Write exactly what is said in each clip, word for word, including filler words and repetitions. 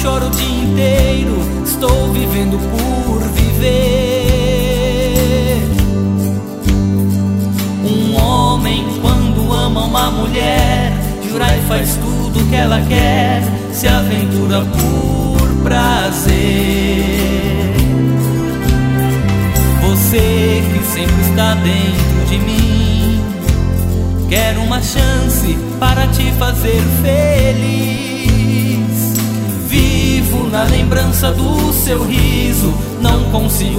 choro o dia inteiro, estou vivendo por viver. Um homem, quando ama uma mulher, jura e faz tudo que ela quer, se aventura por prazer. Você que sempre está dentro de mim, quero uma chance para te fazer feliz. Vivo na lembrança do seu riso, não consigo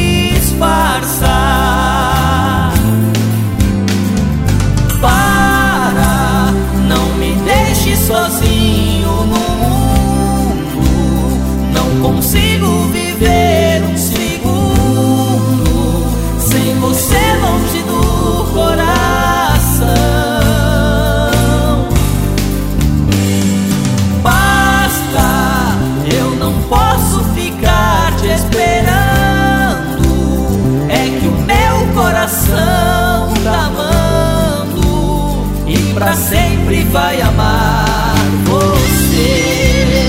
disfarçar. Para, não me deixe sozinho no mundo, não consigo viver um segundo sem você longe do coração. Basta, eu não posso ficar te esperando, é que o meu coração tá amando e pra sempre vai amar você.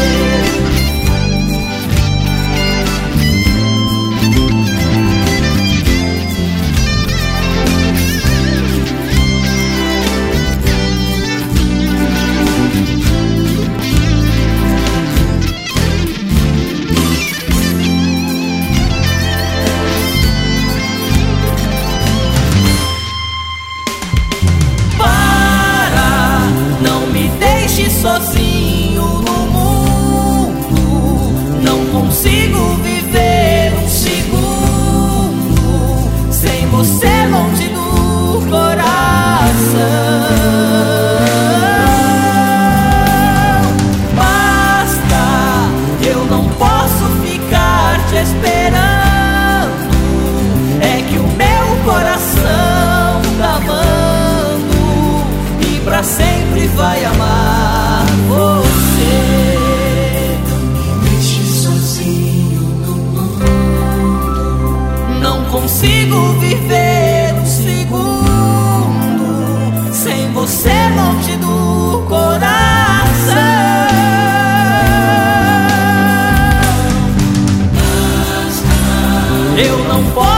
Sozinho no mundo, não consigo viver um segundo sem você longe do coração. Basta, eu não posso ficar te esperando, é que o meu coração tá amando e pra sempre vai amar você. Não me deixe sozinho no mundo, não consigo viver um segundo sem você longe do coração. basta, Eu não posso